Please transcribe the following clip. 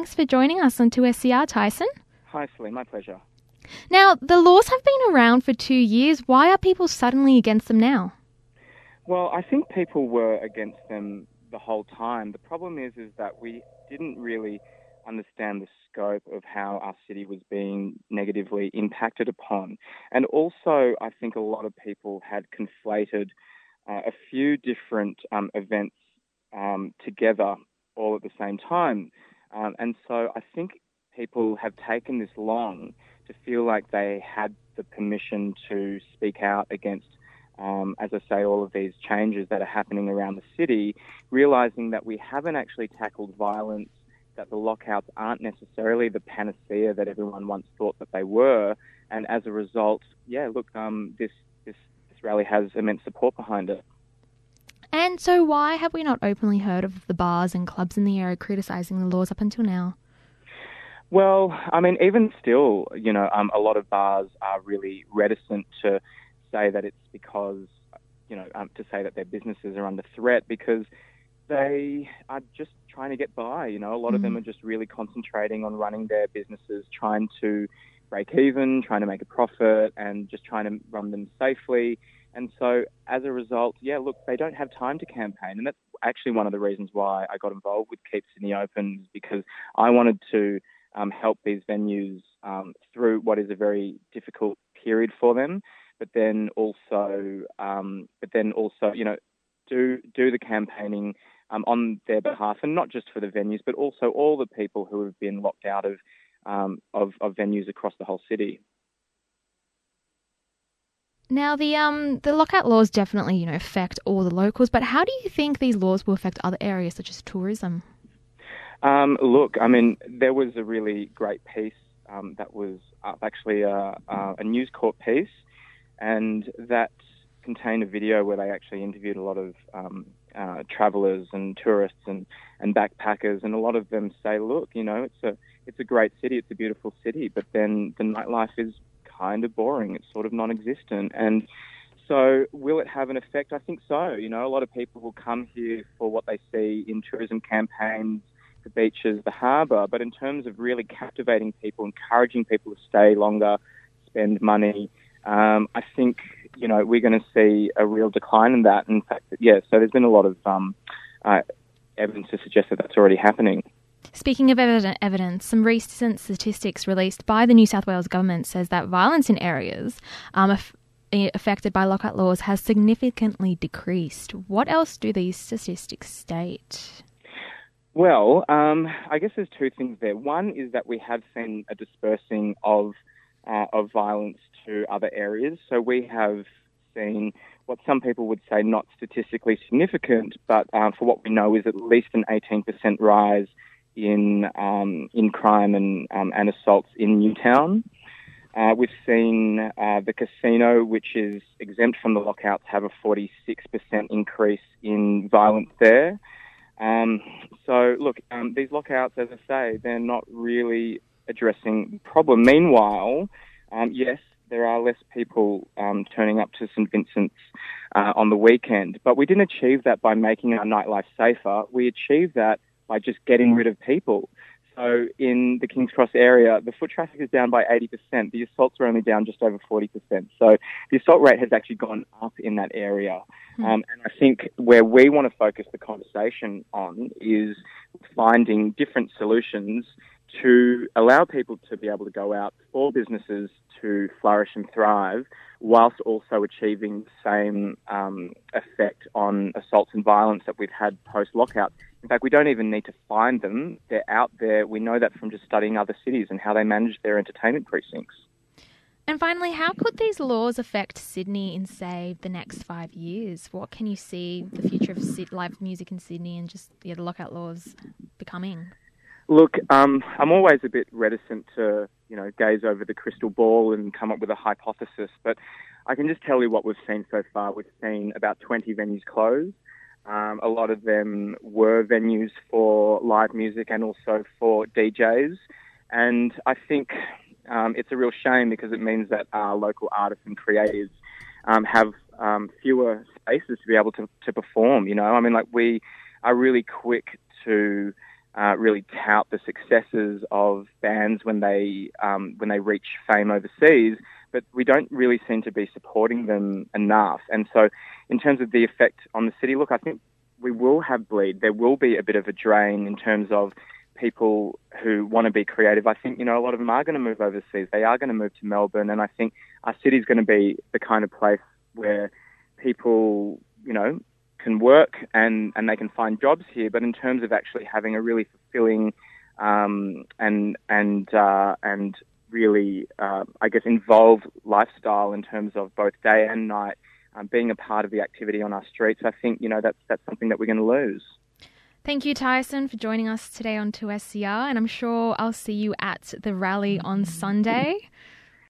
Thanks for joining us on 2SCR, Tyson. Hi, Celine. My pleasure. Now, the laws have been around for 2 years. Why are people suddenly against them now? Well, I think people were against them the whole time. The problem is that we didn't really understand the scope of how our city was being negatively impacted upon. And also, I think a lot of people had conflated a few different events together all at the same time. And so I think people have taken this long to feel like they had the permission to speak out against, as I say, all of these changes that are happening around the city, realising that we haven't actually tackled violence, that the lockouts aren't necessarily the panacea that everyone once thought that they were. And as a result, this rally has immense support behind it. And so why have we not openly heard of the bars and clubs in the area criticising the laws up until now? Well, I mean, even still, a lot of bars are really reticent to say that it's because, to say that their businesses are under threat because they are just trying to get by. A lot of them are just really concentrating on running their businesses, trying to break even, trying to make a profit, and just trying to run them safely. And so as a result, they don't have time to campaign. And that's actually one of the reasons why I got involved with Keep Sydney Open, because I wanted to help these venues through what is a very difficult period for them, but then also, do the campaigning on their behalf, and not just for the venues, but also all the people who have been locked out of venues across the whole city. Now, the lockout laws definitely, affect all the locals, but how do you think these laws will affect other areas such as tourism? There was a really great piece that was actually a News Corp piece, and that contained a video where they actually interviewed a lot of travellers and tourists and backpackers, and a lot of them say, look, it's a great city, it's a beautiful city, but then the nightlife is kind of boring, it's sort of non-existent. And so will it have an effect? I think so. A lot of people will come here for what they see in tourism campaigns, the beaches, the harbour, but in terms of really captivating people, encouraging people to stay longer, spend money, I think, we're going to see a real decline in that. In fact, so there's been a lot of evidence to suggest that that's already happening. Speaking of evidence, some recent statistics released by the New South Wales government says that violence in areas affected by lockout laws has significantly decreased. What else do these statistics state? Well, I guess there's two things there. One is that we have seen a dispersing of violence to other areas. So we have seen what some people would say not statistically significant, but for what we know is at least an 18% rise in crime and assaults in Newtown. We've seen the casino, which is exempt from the lockouts, have a 46% increase in violence there. These lockouts, as I say, they're not really addressing the problem. Meanwhile, yes, there are less people turning up to St Vincent's on the weekend, but we didn't achieve that by making our nightlife safer. We achieved that by just getting rid of people. So in the King's Cross area, the foot traffic is down by 80%. The assaults are only down just over 40%. So the assault rate has actually gone up in that area. And I think where we want to focus the conversation on is finding different solutions to allow people to be able to go out, for businesses to flourish and thrive, whilst also achieving the same effect on assaults and violence that we've had post-lockout. In fact, we don't even need to find them. They're out there. We know that from just studying other cities and how they manage their entertainment precincts. And finally, how could these laws affect Sydney in, say, the next 5 years? What can you see the future of live music in Sydney and just the lockout laws becoming? Look, I'm always a bit reticent to, gaze over the crystal ball and come up with a hypothesis, but I can just tell you what we've seen so far. We've seen about 20 venues close. A lot of them were venues for live music and also for DJs. And I think it's a real shame because it means that our local artists and creatives have fewer spaces to be able to perform. We are really quick to really tout the successes of bands when they reach fame overseas, but we don't really seem to be supporting them enough. And so in terms of the effect on the city, look, I think we will have bleed. There will be a bit of a drain in terms of people who want to be creative. I think, a lot of them are going to move overseas. They are going to move to Melbourne, and I think our city's going to be the kind of place where people, can work and they can find jobs here. But in terms of actually having a really fulfilling and really, involved lifestyle in terms of both day and night, being a part of the activity on our streets, I think, that's something that we're going to lose. Thank you, Tyson, for joining us today on 2SCR, and I'm sure I'll see you at the rally on Sunday.